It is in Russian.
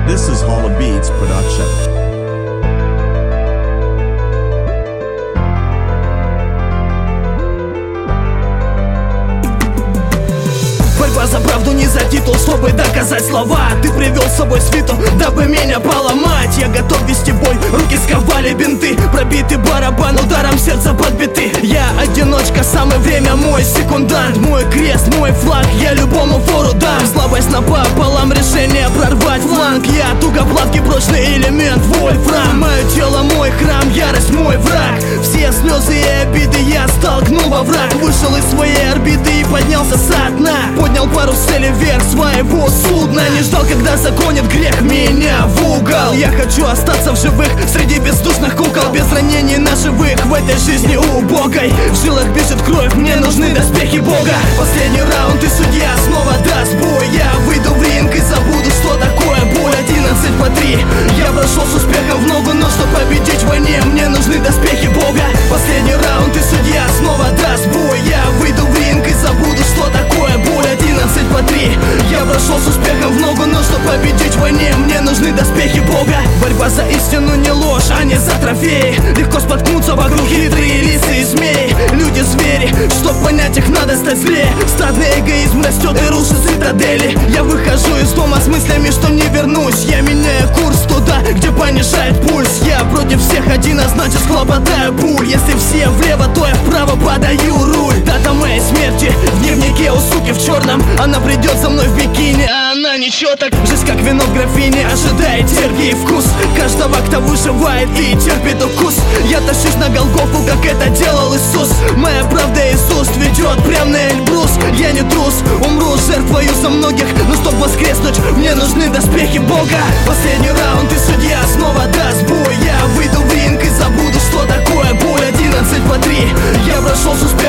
This is Hall of Beats production. Борьба за правду, не за титул, чтобы доказать слова. Ты привел с собой свиту, дабы меня поломать. Я готов вести бой, руки сковали бинты, пробитый барабан, ударом сердца подбиты. Я одиночка, самое время мой секундант, мой крест, мой флаг, я любому фору дам. Слабость напополам, решение прорвать фланг. Я тугоплавкий, прочный элемент, вольфрам. Мое тело, мой храм, ярость, мой враг. Все слезы и обиды я столкнул во враг. Вышел из своей орбиты и поднялся со дна. Поднял парус цели вверх своего судна. Не ждал, когда загонит грех меня в угол. Я хочу остаться в живых среди бездушных кукол, без ранений на живых в этой жизни убогой. В жилах бежит кровь, мне нужны доспехи Бога. Последний раунд и судья снова даст бой. Я выйду в ринг и забуду, что такое боль. 11 по 3. Я прошел с успехом в ногу, но чтобы победить в войне, мне нужны доспехи Бога. Последний раунд и судья снова даст бой. Я выйду в ринг и забуду, что такое боль. 11 по 3. Я прошел с успехом в ногу, но чтобы победить в войне, мне нужны доспехи Бога. Борьба за истину, не ложь, а не за трофеи. Легко споткнуться вокруг хитрые лисы и змеи. Люди звери, чтоб понять их, надо стать злее. Стадный эгоизм растет и рушит цитадели. Я выхожу из дома с мыслями, что не вернусь. Я меняю курс туда, где понижает пульс. Я против всех один, а значит схлопотаю пуль. Если все влево, то я вправо подаю руль. Дата моей смерти в дневнике у суки в черном. Она придет за мной в бикини, а она ничего так. Жизнь как вино в графине, ожидает терпкий вкус каждого, кто выживает и терпит укус. Я тащусь на Голгофу, как это делал Иисус. Моя правда Иисус ведет прям на Эльбрус. Я не трус, умру жертвою за многих, но чтоб воскреснуть, мне нужны доспехи Бога. Последний раунд и судья снова даст бой. Я выйду в ринг и забуду, что такое боль. 11 по 3. Я прошел с успехом